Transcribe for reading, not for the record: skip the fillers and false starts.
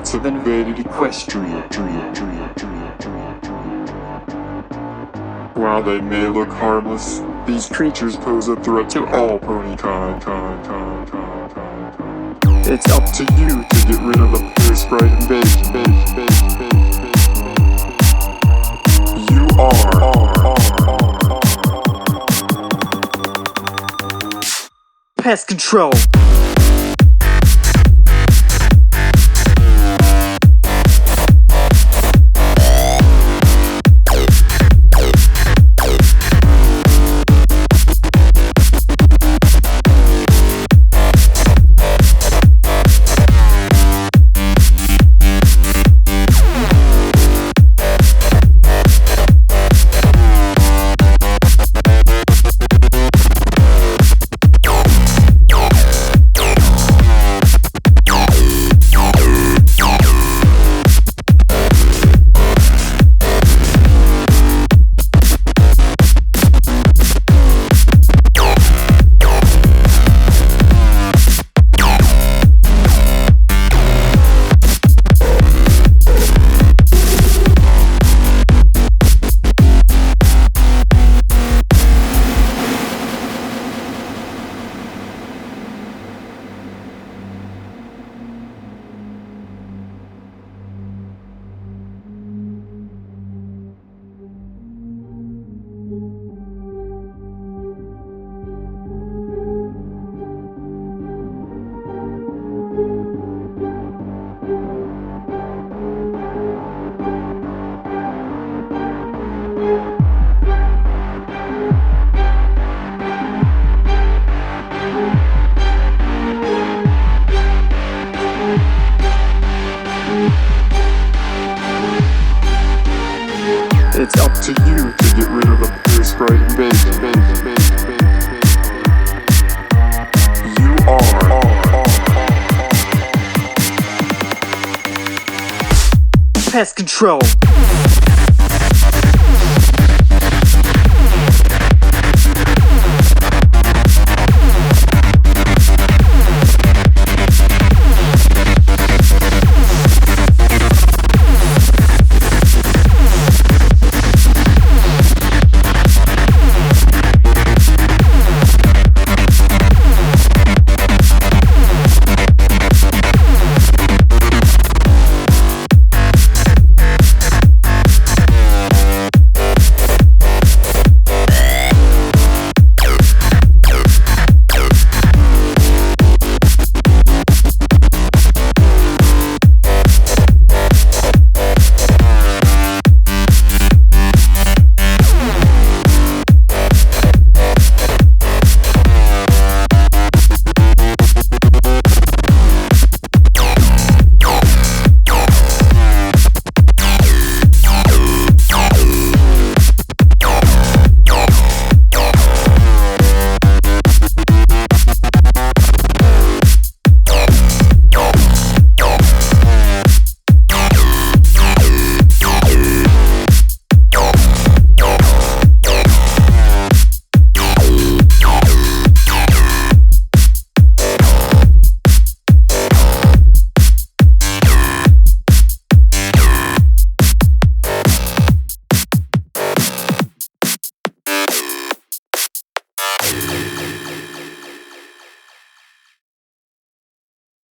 pirates have invaded Equestria. While they may look harmless, these creatures pose a threat to all ponykind. It's up to you to get rid of the Parasprite invasion. You are Pest Control. It's up to you to get rid of the Parasprite invasion. You are Pest Control.